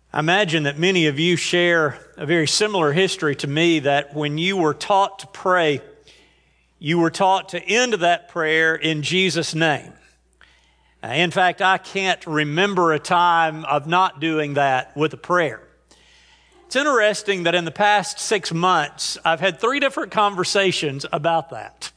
I imagine that many of you share a very similar history to me, that when you were taught to pray, you were taught to end that prayer in Jesus' name. In fact, I can't remember a time of not doing that with a prayer. It's interesting that in the past 6 months, I've had 3 different conversations about that.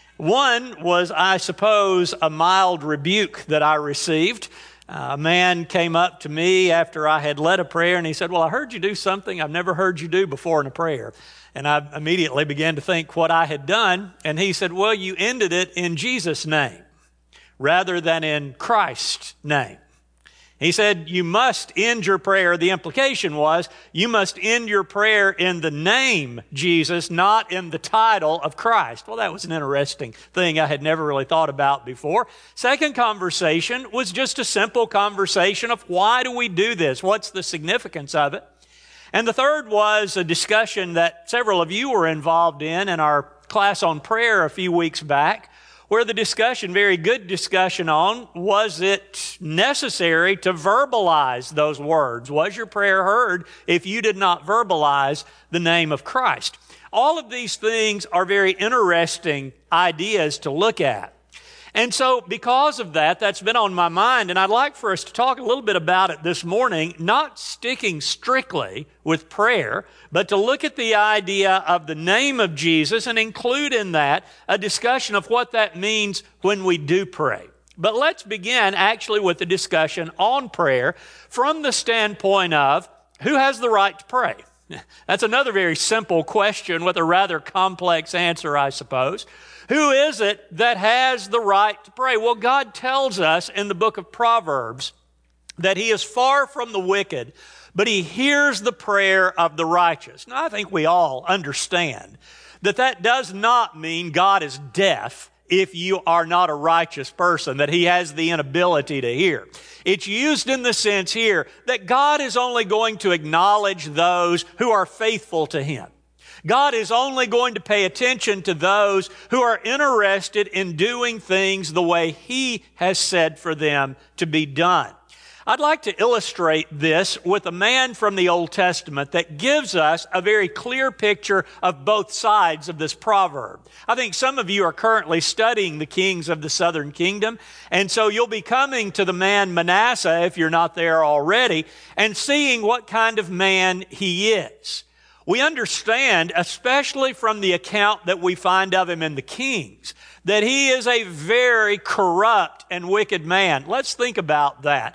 One was, I suppose, a mild rebuke that I received. A man came up to me after I had led a prayer, and he said, "Well, I heard you do something I've never heard you do before in a prayer." And I immediately began to think what I had done, and he said, "Well, you ended it in Jesus' name rather than in Christ's name." He said, "You must end your prayer." The implication was, you must end your prayer in the name Jesus, not in the title of Christ. Well, that was an interesting thing I had never really thought about before. Second conversation was just a simple conversation of why do we do this? What's the significance of it? And the third was a discussion that several of you were involved in our class on prayer a few weeks back, where the discussion, very good discussion on, was it necessary to verbalize those words? Was your prayer heard if you did not verbalize the name of Christ? All of these things are very interesting ideas to look at. And so because of that, that's been on my mind, and I'd like for us to talk a little bit about it this morning, not sticking strictly with prayer, but to look at the idea of the name of Jesus and include in that a discussion of what that means when we do pray. But let's begin actually with the discussion on prayer from the standpoint of who has the right to pray. That's another very simple question with a rather complex answer, I suppose. Who is it that has the right to pray? Well, God tells us in the book of Proverbs that He is far from the wicked, but He hears the prayer of the righteous. Now, I think we all understand that that does not mean God is deaf if you are not a righteous person, that He has the inability to hear. It's used in the sense here that God is only going to acknowledge those who are faithful to Him. God is only going to pay attention to those who are interested in doing things the way He has said for them to be done. I'd like to illustrate this with a man from the Old Testament that gives us a very clear picture of both sides of this proverb. I think some of you are currently studying the kings of the southern kingdom, and so you'll be coming to the man Manasseh, if you're not there already, and seeing what kind of man he is. We understand, especially from the account that we find of him in the Kings, that he is a very corrupt and wicked man. Let's think about that.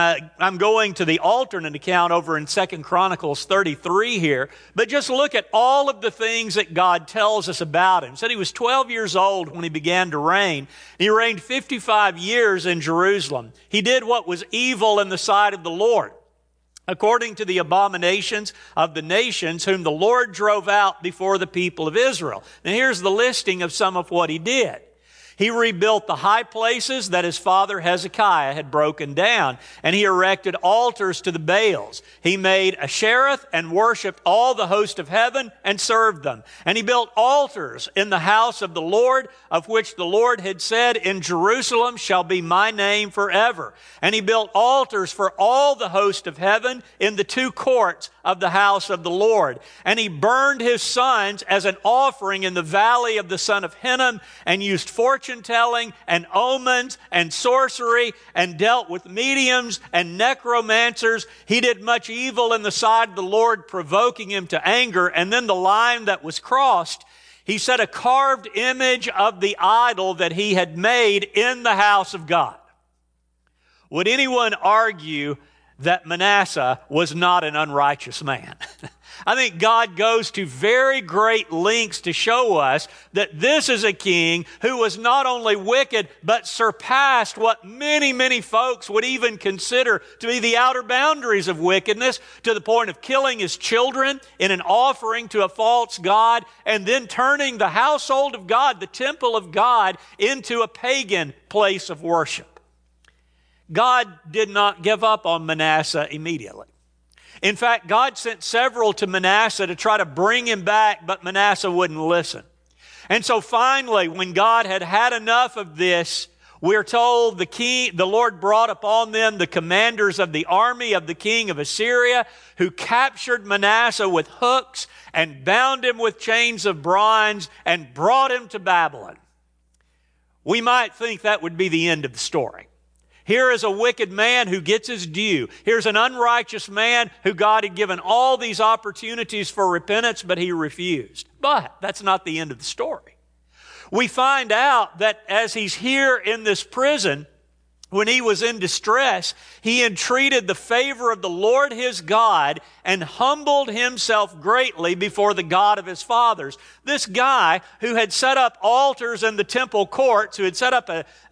I'm going to the alternate account over in 2 Chronicles 33 here, but just look at all of the things that God tells us about him. He said he was 12 years old when he began to reign. He reigned 55 years in Jerusalem. He did what was evil in the sight of the Lord, according to the abominations of the nations whom the Lord drove out before the people of Israel. Now here's the listing of some of what he did. He rebuilt the high places that his father Hezekiah had broken down, and he erected altars to the Baals. He made Ashereth and worshipped all the host of heaven and served them. And he built altars in the house of the Lord, of which the Lord had said, "In Jerusalem shall be my name forever." And he built altars for all the host of heaven in the 2 courts of the house of the Lord. And he burned his sons as an offering in the valley of the son of Hinnom, and used fortune-telling and omens and sorcery, and dealt with mediums and necromancers. He did much evil in the sight of the Lord, provoking him to anger. And then the line that was crossed, he set a carved image of the idol that he had made in the house of God. Would anyone argue that Manasseh was not an unrighteous man? I think God goes to very great lengths to show us that this is a king who was not only wicked, but surpassed what many, many folks would even consider to be the outer boundaries of wickedness, to the point of killing his children in an offering to a false god, and then turning the household of God, the temple of God, into a pagan place of worship. God did not give up on Manasseh immediately. In fact, God sent several to Manasseh to try to bring him back, but Manasseh wouldn't listen. And so finally, when God had had enough of this, We're told the Lord brought upon them the commanders of the army of the king of Assyria, who captured Manasseh with hooks and bound him with chains of bronze and brought him to Babylon. We might think that would be the end of the story. Here is a wicked man who gets his due. Here's an unrighteous man who God had given all these opportunities for repentance, but he refused. But that's not the end of the story. We find out that as he's here in this prison, when he was in distress, he entreated the favor of the Lord his God and humbled himself greatly before the God of his fathers. This guy who had set up altars in the temple courts, who had set up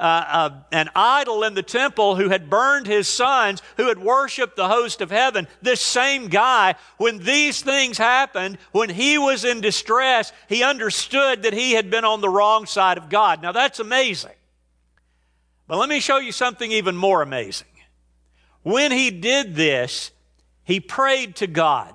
an idol in the temple, who had burned his sons, who had worshiped the host of heaven, this same guy, when these things happened, when he was in distress, he understood that he had been on the wrong side of God. Now that's amazing. But let me show you something even more amazing. When he did this, he prayed to God,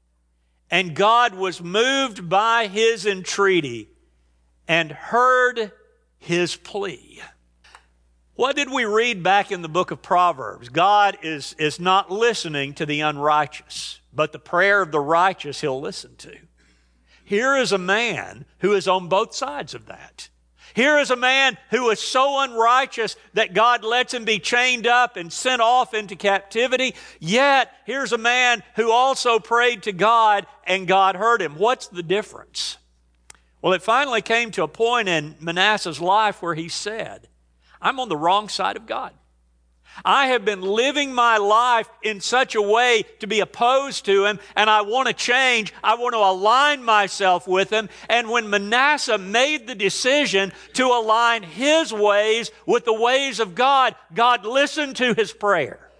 and God was moved by his entreaty and heard his plea. What did we read back in the book of Proverbs? God is not listening to the unrighteous, but the prayer of the righteous he'll listen to. Here is a man who is on both sides of that. Here is a man who is so unrighteous that God lets him be chained up and sent off into captivity. Yet, here's a man who also prayed to God and God heard him. What's the difference? Well, it finally came to a point in Manasseh's life where he said, I'm on the wrong side of God. I have been living my life in such a way to be opposed to him, and I want to change. I want to align myself with him. And when Manasseh made the decision to align his ways with the ways of God, God listened to his prayer.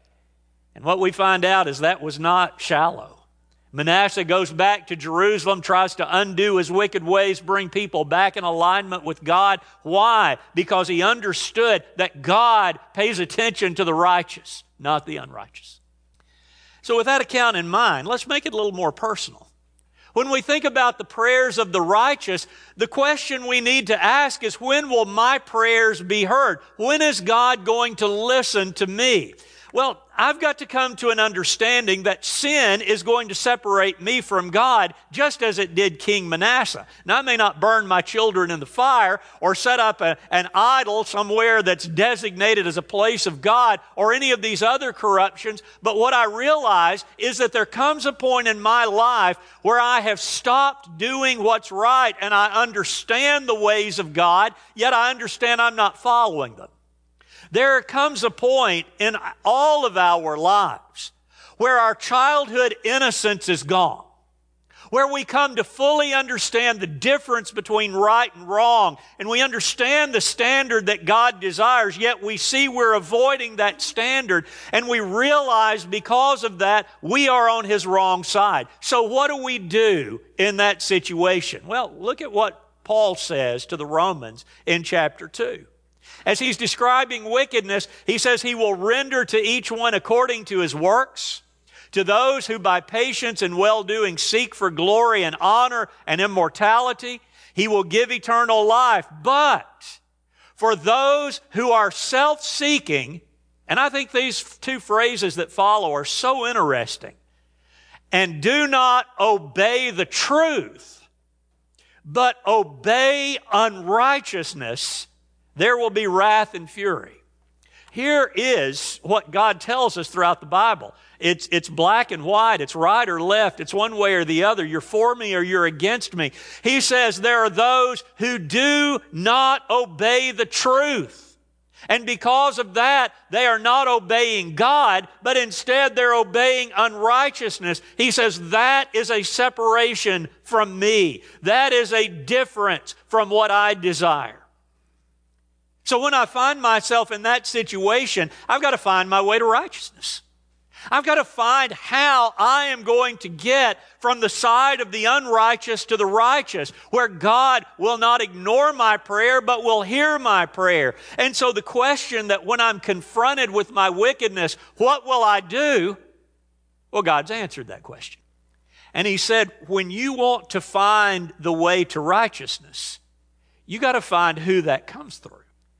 And what we find out is that was not shallow. Manasseh goes back to Jerusalem, tries to undo his wicked ways, bring people back in alignment with God. Why? Because he understood that God pays attention to the righteous, not the unrighteous. So with that account in mind, let's make it a little more personal. When we think about the prayers of the righteous, the question we need to ask is, when will my prayers be heard? When is God going to listen to me? Well, I've got to come to an understanding that sin is going to separate me from God, just as it did King Manasseh. Now, I may not burn my children in the fire or set up an idol somewhere that's designated as a place of God or any of these other corruptions, but what I realize is that there comes a point in my life where I have stopped doing what's right, and I understand the ways of God, yet I understand I'm not following them. There comes a point in all of our lives where our childhood innocence is gone, where we come to fully understand the difference between right and wrong, and we understand the standard that God desires, yet we see we're avoiding that standard, and we realize because of that, we are on His wrong side. So what do we do in that situation? Well, look at what Paul says to the Romans in chapter 2. As he's describing wickedness, he says he will render to each one according to his works. To those who by patience and well-doing seek for glory and honor and immortality, he will give eternal life. But for those who are self-seeking, and I think these two phrases that follow are so interesting, and do not obey the truth, but obey unrighteousness, there will be wrath and fury. Here is what God tells us throughout the Bible. It's black and white. It's right or left. It's one way or the other. You're for me or you're against me. He says there are those who do not obey the truth. And because of that, they are not obeying God, but instead they're obeying unrighteousness. He says that is a separation from me. That is a difference from what I desire. So when I find myself in that situation, I've got to find my way to righteousness. I've got to find how I am going to get from the side of the unrighteous to the righteous, where God will not ignore my prayer, but will hear my prayer. And so the question that when I'm confronted with my wickedness, what will I do? Well, God's answered that question. And He said, when you want to find the way to righteousness, you got to find who that comes through.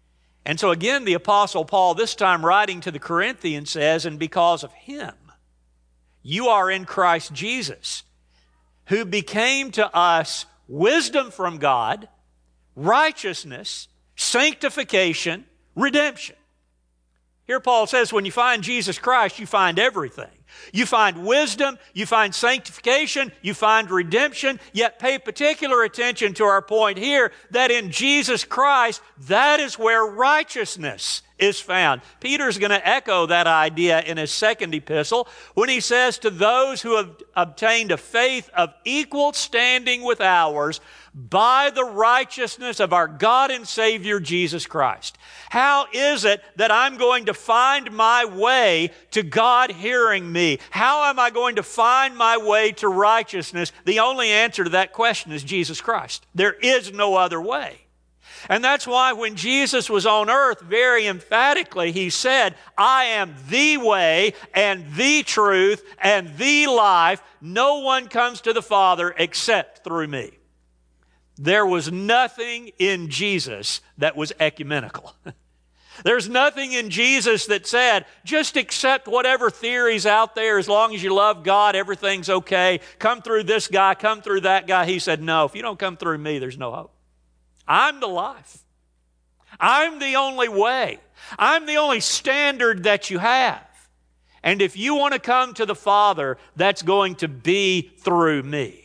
And so again, the Apostle Paul, this time writing to the Corinthians, says, and because of him, you are in Christ Jesus, who became to us wisdom from God, righteousness, sanctification, redemption. Here Paul says, when you find Jesus Christ, you find everything. You find wisdom, you find sanctification, you find redemption, yet pay particular attention to our point here that in Jesus Christ, that is where righteousness is found. Peter's going to echo that idea in his second epistle when he says, to those who have obtained a faith of equal standing with ours by the righteousness of our God and Savior Jesus Christ. How is it that I'm going to find my way to God hearing me? How am I going to find my way to righteousness? The only answer to that question is Jesus Christ. There is no other way. And that's why when Jesus was on earth, very emphatically, he said, I am the way and the truth and the life. No one comes to the Father except through me. There was nothing in Jesus that was ecumenical. There's nothing in Jesus that said, just accept whatever theory's out there. As long as you love God, everything's okay. Come through this guy, come through that guy. He said, no, if you don't come through me, there's no hope. I'm the life. I'm the only way. I'm the only standard that you have. And if you want to come to the Father, that's going to be through me.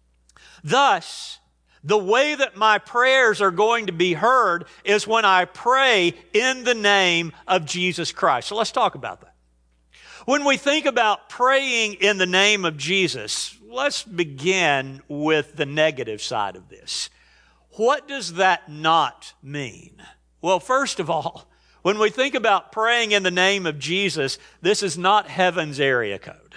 Thus, the way that my prayers are going to be heard is when I pray in the name of Jesus Christ. So let's talk about that. When we think about praying in the name of Jesus, let's begin with the negative side of this. What does that not mean? Well, first of all, when we think about praying in the name of Jesus, this is not heaven's area code.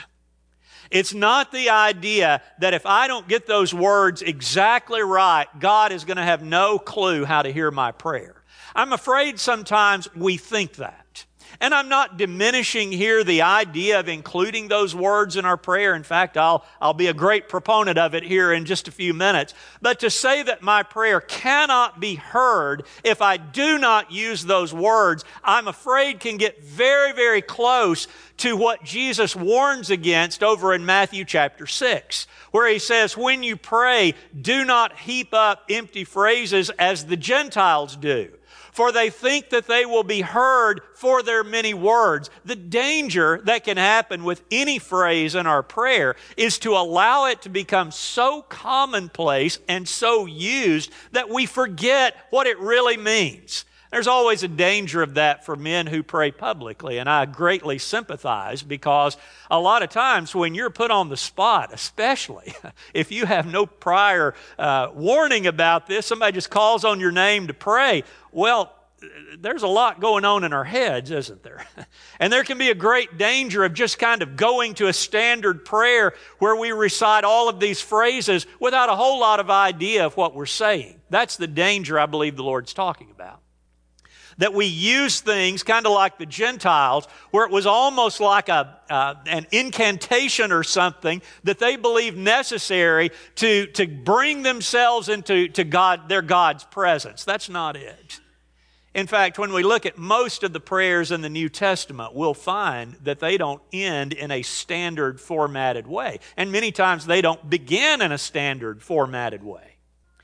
It's not the idea that if I don't get those words exactly right, God is going to have no clue how to hear my prayer. I'm afraid sometimes we think that. And I'm not diminishing here the idea of including those words in our prayer. In fact, I'll be a great proponent of it here in just a few minutes. But to say that my prayer cannot be heard if I do not use those words, I'm afraid can get very, very close to what Jesus warns against over in Matthew chapter 6, where he says, when you pray, do not heap up empty phrases as the Gentiles do, for they think that they will be heard for their many words. The danger that can happen with any phrase in our prayer is to allow it to become so commonplace and so used that we forget what it really means. There's always a danger of that for men who pray publicly, and I greatly sympathize because a lot of times when you're put on the spot, especially if you have no prior warning about this, somebody just calls on your name to pray, well, there's a lot going on in our heads, isn't there? And there can be a great danger of just kind of going to a standard prayer where we recite all of these phrases without a whole lot of idea of what we're saying. That's the danger I believe the Lord's talking about. That we use things kind of like the Gentiles, where it was almost like an incantation or something that they believed necessary to bring themselves into their God's presence. That's not it. In fact, when we look at most of the prayers in the New Testament, we'll find that they don't end in a standard formatted way. And many times they don't begin in a standard formatted way.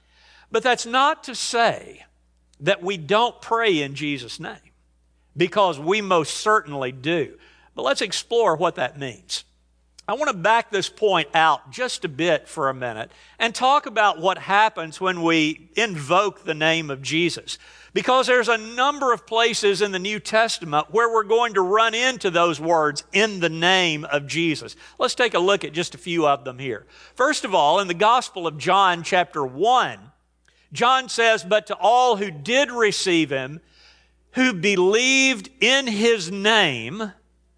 But that's not to say that we don't pray in Jesus' name, because we most certainly do. But let's explore what that means. I want to back this point out just a bit for a minute and talk about what happens when we invoke the name of Jesus. Because there's a number of places in the New Testament where we're going to run into those words, in the name of Jesus. Let's take a look at just a few of them here. First of all, in the Gospel of John, chapter 1, John says, but to all who did receive him, who believed in his name,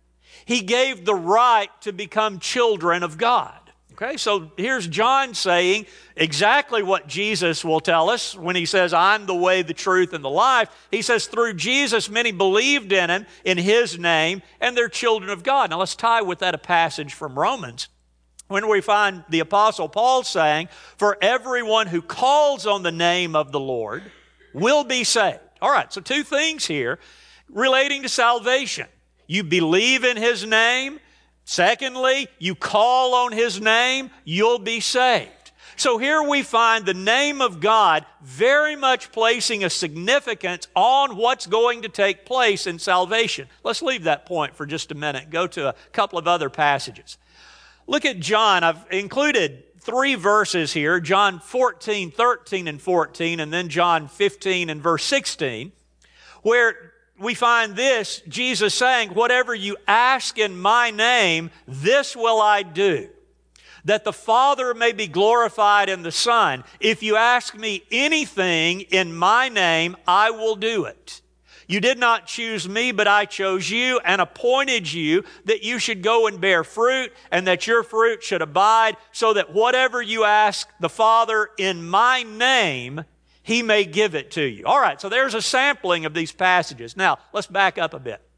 he gave the right to become children of God. Okay, so here's John saying exactly what Jesus will tell us when he says, I'm the way, the truth, and the life. He says, through Jesus, many believed in him, in his name, and they're children of God. Now let's tie with that a passage from Romans, when we find the Apostle Paul saying, for everyone who calls on the name of the Lord will be saved. All right, so two things here relating to salvation. You believe in His name. Secondly, you call on His name, you'll be saved. So here we find the name of God very much placing a significance on what's going to take place in salvation. Let's leave that point for just a minute. Go to a couple of other passages. Look at John. I've included 3 verses here, John 14, 13 and 14, and then John 15 and verse 16, where we find this, Jesus saying, whatever you ask in my name, this will I do, that the Father may be glorified in the Son. If you ask me anything in my name, I will do it. You did not choose me, but I chose you and appointed you that you should go and bear fruit and that your fruit should abide, so that whatever you ask the Father in my name, He may give it to you. All right, so there's a sampling of these passages. Now, let's back up a bit.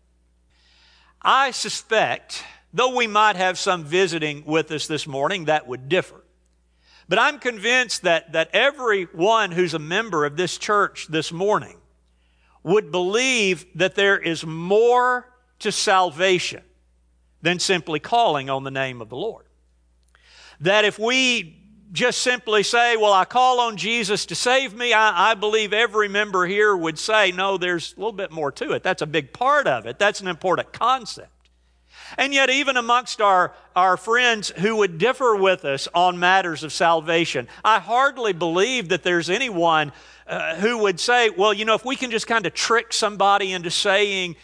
I suspect, though we might have some visiting with us this morning that would differ, but I'm convinced that everyone who's a member of this church this morning would believe that there is more to salvation than simply calling on the name of the Lord. That if we just simply say, well, I call on Jesus to save me, I believe every member here would say, no, there's a little bit more to it. That's a big part of it. That's an important concept. And yet even amongst our friends who would differ with us on matters of salvation, I hardly believe that there's anyone who would say, well, if we can just kind of trick somebody into saying,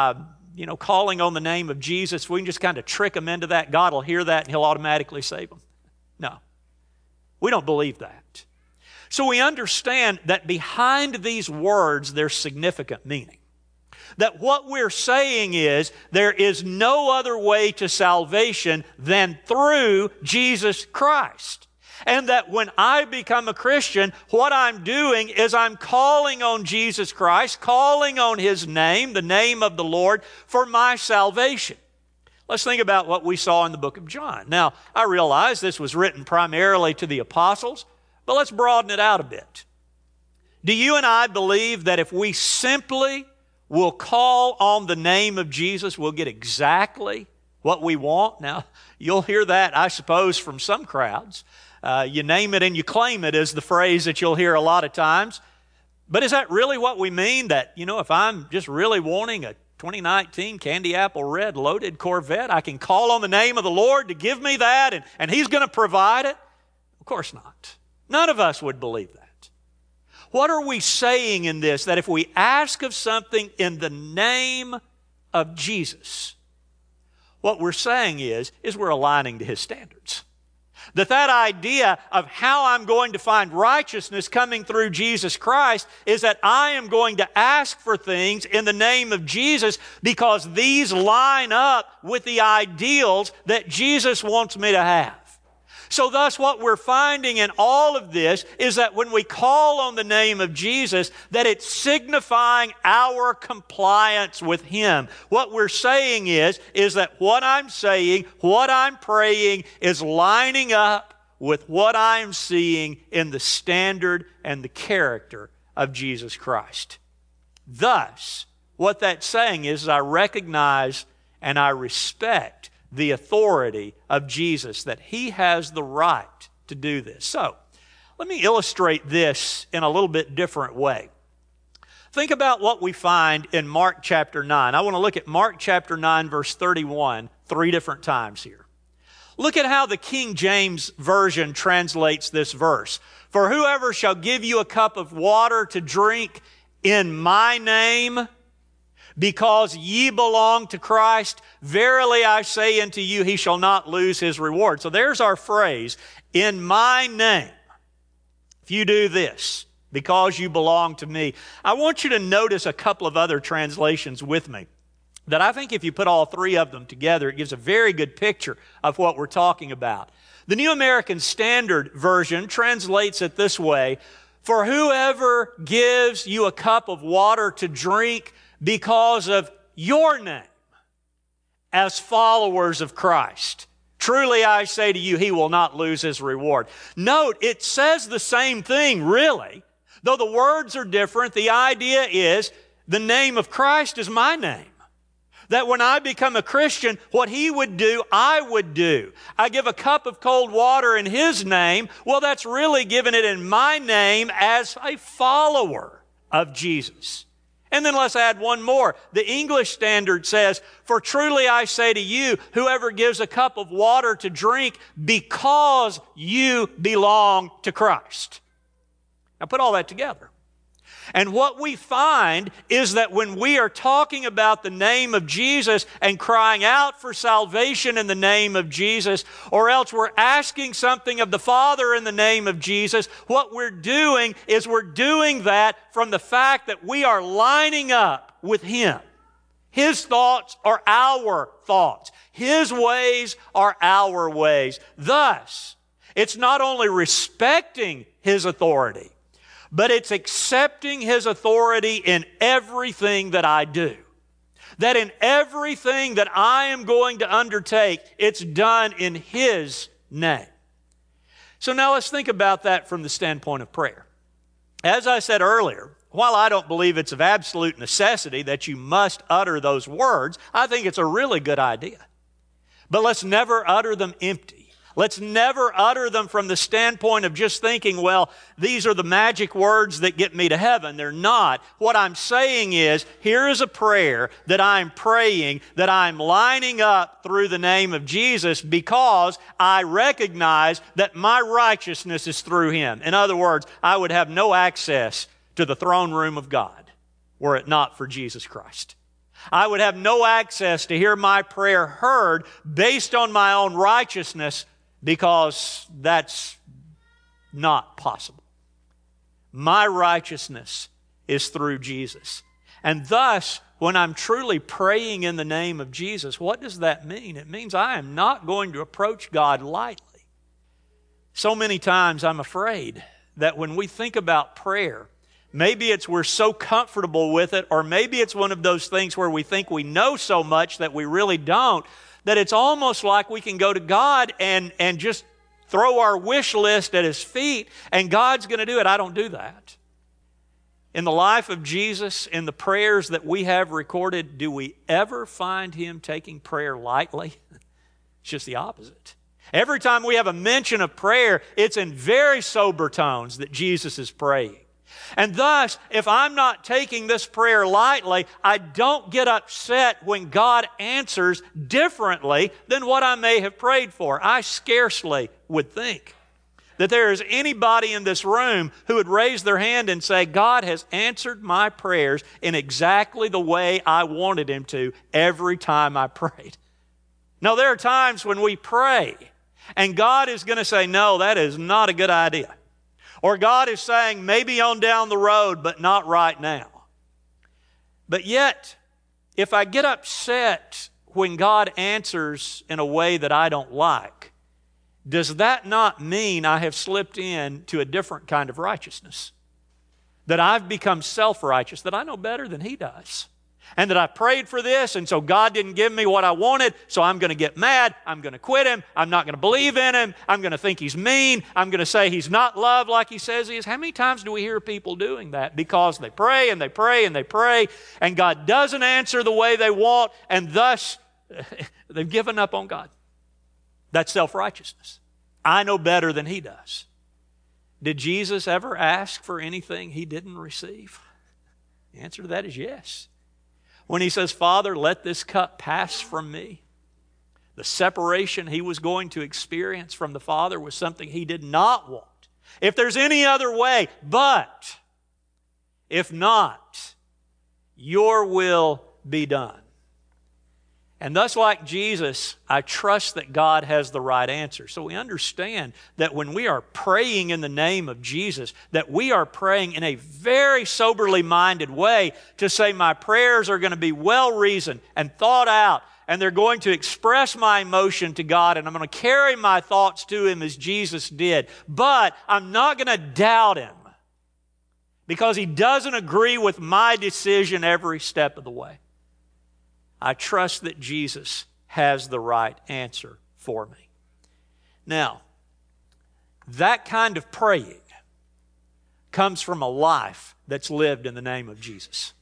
calling on the name of Jesus, we can just kind of trick them into that, God will hear that and He'll automatically save them. No, we don't believe that. So we understand that behind these words, there's significant meaning. That what we're saying is there is no other way to salvation than through Jesus Christ. And that when I become a Christian, what I'm doing is I'm calling on Jesus Christ, calling on His name, the name of the Lord, for my salvation. Let's think about what we saw in the book of John. Now, I realize this was written primarily to the apostles, but let's broaden it out a bit. Do you and I believe that if we simply will call on the name of Jesus, we'll get exactly what we want? Now, you'll hear that, I suppose, from some crowds. You name it and you claim it is the phrase that you'll hear a lot of times. But is that really what we mean? That, if I'm just really wanting a 2019 Candy Apple Red loaded Corvette, I can call on the name of the Lord to give me that and He's going to provide it? Of course not. None of us would believe that. What are we saying in this? That if we ask of something in the name of Jesus, what we're saying is we're aligning to His standards. That idea of how I'm going to find righteousness coming through Jesus Christ is that I am going to ask for things in the name of Jesus because these line up with the ideals that Jesus wants me to have. So thus what we're finding in all of this is that when we call on the name of Jesus, that it's signifying our compliance with Him. What we're saying is that what I'm saying, what I'm praying is lining up with what I'm seeing in the standard and the character of Jesus Christ. Thus, what that's saying is I recognize and I respect the authority of Jesus, that He has the right to do this. So, let me illustrate this in a little bit different way. Think about what we find in Mark chapter 9. I want to look at Mark chapter 9, verse 31, 3 different times here. Look at how the King James Version translates this verse. For whoever shall give you a cup of water to drink in my name, because ye belong to Christ, verily I say unto you, he shall not lose his reward. So there's our phrase, in my name. If you do this, because you belong to me. I want you to notice a couple of other translations with me that I think if you put all 3 of them together, it gives a very good picture of what we're talking about. The New American Standard Version translates it this way, for whoever gives you a cup of water to drink because of your name as followers of Christ, truly I say to you, he will not lose his reward. Note, it says the same thing, really, Though the words are different, the idea is the name of Christ is my name. That when I become a Christian, what He would do, I would do. I give a cup of cold water in His name. Well, that's really giving it in my name as a follower of Jesus. And then let's add one more. The English Standard says, "For truly I say to you, whoever gives a cup of water to drink because you belong to Christ." Now put all that together. And what we find is that when we are talking about the name of Jesus and crying out for salvation in the name of Jesus, or else we're asking something of the Father in the name of Jesus, what we're doing is we're doing that from the fact that we are lining up with Him. His thoughts are our thoughts. His ways are our ways. Thus, it's not only respecting His authority, but it's accepting His authority in everything that I do. That in everything that I am going to undertake, it's done in His name. So now let's think about that from the standpoint of prayer. As I said earlier, while I don't believe it's of absolute necessity that you must utter those words, I think it's a really good idea. But let's never utter them empty. Let's never utter them from the standpoint of just thinking, well, these are the magic words that get me to heaven. They're not. What I'm saying is, here is a prayer that I'm praying, that I'm lining up through the name of Jesus because I recognize that my righteousness is through Him. In other words, I would have no access to the throne room of God were it not for Jesus Christ. I would have no access to hear my prayer heard based on my own righteousness, because that's not possible. My righteousness is through Jesus. And thus, when I'm truly praying in the name of Jesus, what does that mean? It means I am not going to approach God lightly. So many times I'm afraid that when we think about prayer, maybe it's we're so comfortable with it, or maybe it's one of those things where we think we know so much that we really don't, that it's almost like we can go to God and just throw our wish list at His feet and God's going to do it. I don't do that. In the life of Jesus, in the prayers that we have recorded, do we ever find Him taking prayer lightly? It's just the opposite. Every time we have a mention of prayer, it's in very sober tones that Jesus is praying. And thus, if I'm not taking this prayer lightly, I don't get upset when God answers differently than what I may have prayed for. I scarcely would think that there is anybody in this room who would raise their hand and say, God has answered my prayers in exactly the way I wanted Him to every time I prayed. No, there are times when we pray and God is going to say, no, that is not a good idea. Or God is saying, maybe on down the road, but not right now. But yet, if I get upset when God answers in a way that I don't like, does that not mean I have slipped into a different kind of righteousness? That I've become self-righteous, that I know better than He does. And that I prayed for this, and so God didn't give me what I wanted, so I'm going to get mad, I'm going to quit Him, I'm not going to believe in Him, I'm going to think He's mean, I'm going to say He's not loved like He says He is. How many times do we hear people doing that? Because they pray and they pray and they pray, and God doesn't answer the way they want, and thus they've given up on God. That's self-righteousness. I know better than He does. Did Jesus ever ask for anything He didn't receive? The answer to that is yes. When He says, Father, let this cup pass from me, the separation He was going to experience from the Father was something He did not want. If there's any other way, but if not, your will be done. And thus, like Jesus, I trust that God has the right answer. So we understand that when we are praying in the name of Jesus, that we are praying in a very soberly minded way to say my prayers are going to be well-reasoned and thought out, and they're going to express my emotion to God, and I'm going to carry my thoughts to Him as Jesus did. But I'm not going to doubt Him because He doesn't agree with my decision every step of the way. I trust that Jesus has the right answer for me. Now, that kind of praying comes from a life that's lived in the name of Jesus.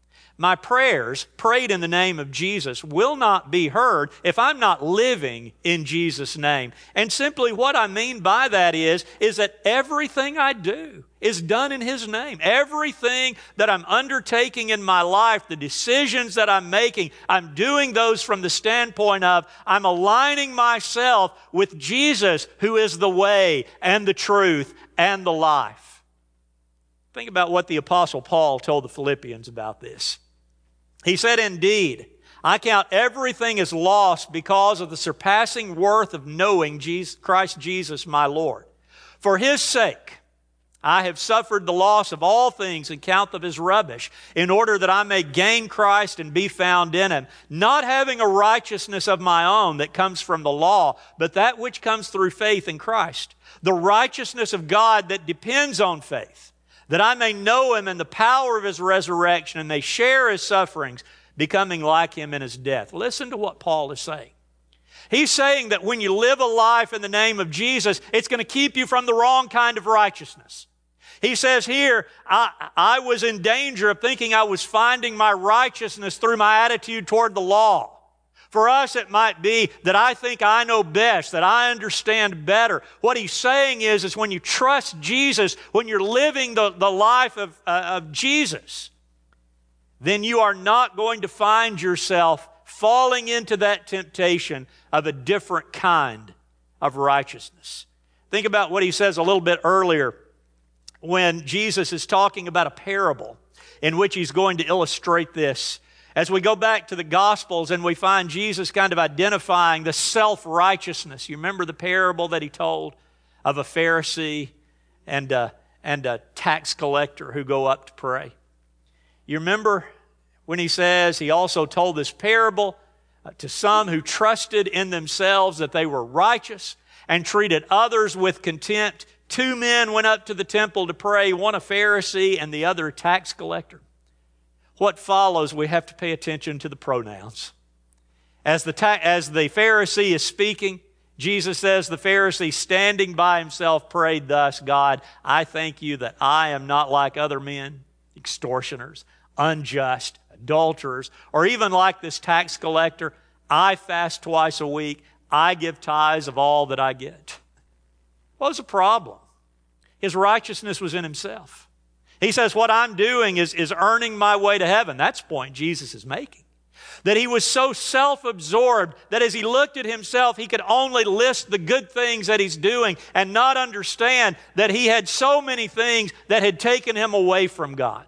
My prayers prayed in the name of Jesus will not be heard if I'm not living in Jesus' name. And simply what I mean by that is that everything I do is done in His name. Everything that I'm undertaking in my life, the decisions that I'm making, I'm doing those from the standpoint of I'm aligning myself with Jesus, who is the way and the truth and the life. Think about what the Apostle Paul told the Philippians about this. He said, "Indeed, I count everything as lost because of the surpassing worth of knowing Christ Jesus my Lord. For His sake, I have suffered the loss of all things and count them as rubbish, in order that I may gain Christ and be found in Him, not having a righteousness of my own that comes from the law, but that which comes through faith in Christ, the righteousness of God that depends on faith, that I may know Him and the power of His resurrection and may share His sufferings, becoming like Him in His death." Listen to what Paul is saying. He's saying that when you live a life in the name of Jesus, it's going to keep you from the wrong kind of righteousness. He says here, I was in danger of thinking I was finding my righteousness through my attitude toward the law. For us, it might be that I think I know best, that I understand better. What he's saying is when you trust Jesus, when you're living the life of Jesus, then you are not going to find yourself falling into that temptation of a different kind of righteousness. Think about what he says a little bit earlier when Jesus is talking about a parable in which he's going to illustrate this. As we go back to the Gospels and we find Jesus kind of identifying the self-righteousness. You remember the parable that he told of a Pharisee and a tax collector who go up to pray? You remember when he says he also told this parable to some who trusted in themselves that they were righteous and treated others with contempt. 2 men went up to the temple to pray, one a Pharisee and the other a tax collector. What follows, we have to pay attention to the pronouns. As the Pharisee is speaking, Jesus says the Pharisee standing by himself prayed thus, "God, I thank you that I am not like other men, extortioners, unjust, adulterers, or even like this tax collector. I fast twice a week. I give tithes of all that I get." What was the problem? His righteousness was in himself. He says, what I'm doing is earning my way to heaven. That's the point Jesus is making. That he was so self-absorbed that as he looked at himself, he could only list the good things that he's doing and not understand that he had so many things that had taken him away from God.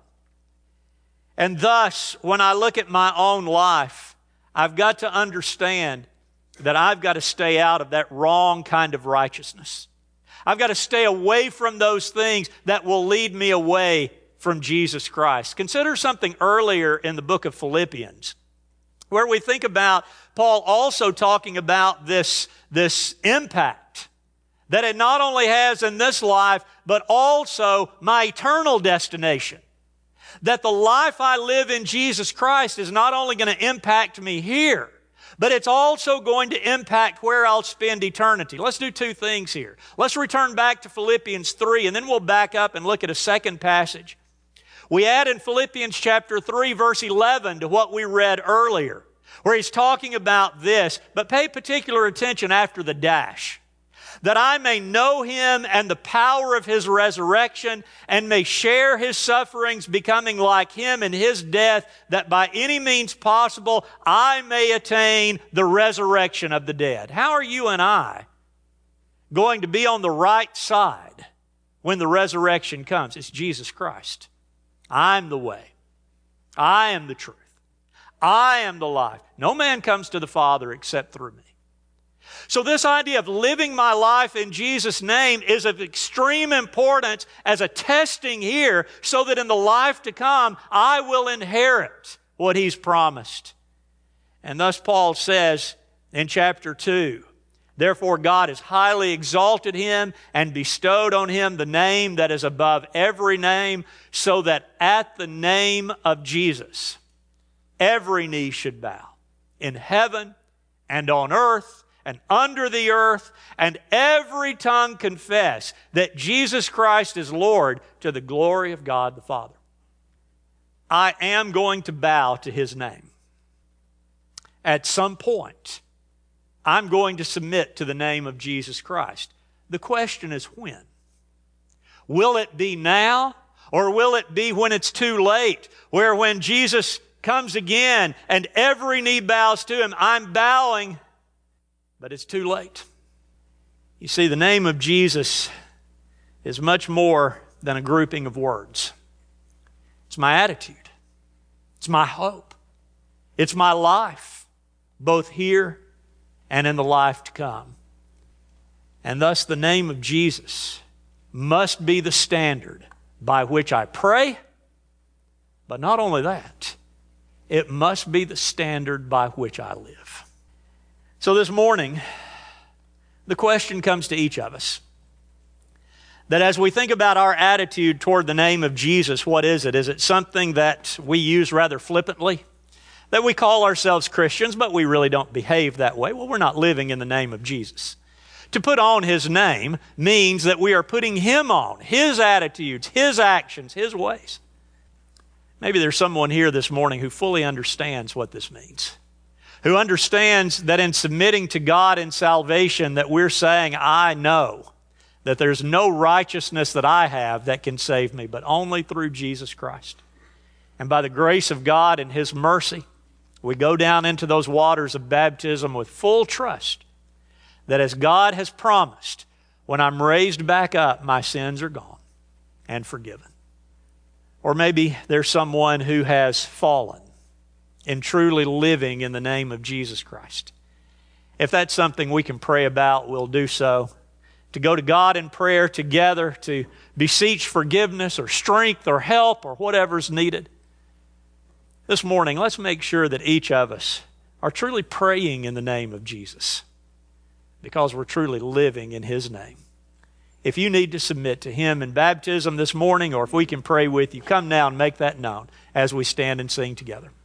And thus, when I look at my own life, I've got to understand that I've got to stay out of that wrong kind of righteousness. I've got to stay away from those things that will lead me away from Jesus Christ. Consider something earlier in the book of Philippians, where we think about Paul also talking about this impact that it not only has in this life, but also my eternal destination. That the life I live in Jesus Christ is not only going to impact me here, but it's also going to impact where I'll spend eternity. Let's do 2 things here. Let's return back to Philippians 3, and then we'll back up and look at a second passage. We add in Philippians chapter 3, verse 11 to what we read earlier, where he's talking about this, but pay particular attention after the dash. That I may know Him and the power of His resurrection and may share His sufferings, becoming like Him in His death, that by any means possible I may attain the resurrection of the dead. How are you and I going to be on the right side when the resurrection comes? It's Jesus Christ. I'm the way. I am the truth. I am the life. No man comes to the Father except through me. So this idea of living my life in Jesus' name is of extreme importance as a testing here so that in the life to come, I will inherit what He's promised. And thus Paul says in chapter 2, "Therefore God has highly exalted Him and bestowed on Him the name that is above every name, so that at the name of Jesus, every knee should bow in heaven and on earth and under the earth, and every tongue confess that Jesus Christ is Lord, to the glory of God the Father. I am going to bow to His name. At some point, I'm going to submit to the name of Jesus Christ. The question is when? Will it be now, or will it be when it's too late, where when Jesus comes again and every knee bows to Him, I'm bowing, but it's too late? You see, the name of Jesus is much more than a grouping of words. It's my attitude. It's my hope. It's my life, both here and in the life to come. And thus the name of Jesus must be the standard by which I pray, but not only that, it must be the standard by which I live. So this morning, the question comes to each of us, that as we think about our attitude toward the name of Jesus, what is it? Is it something that we use rather flippantly? That we call ourselves Christians, but we really don't behave that way? Well, we're not living in the name of Jesus. To put on His name means that we are putting Him on, His attitudes, His actions, His ways. Maybe there's someone here this morning who fully understands what this means, who understands that in submitting to God in salvation that we're saying, I know that there's no righteousness that I have that can save me, but only through Jesus Christ. And by the grace of God and His mercy, we go down into those waters of baptism with full trust that as God has promised, when I'm raised back up, my sins are gone and forgiven. Or maybe there's someone who has fallen in truly living in the name of Jesus Christ. If that's something we can pray about, we'll do so. To go to God in prayer together, to beseech forgiveness or strength or help or whatever's needed. This morning, let's make sure that each of us are truly praying in the name of Jesus, because we're truly living in His name. If you need to submit to Him in baptism this morning, or if we can pray with you, come now and make that known as we stand and sing together.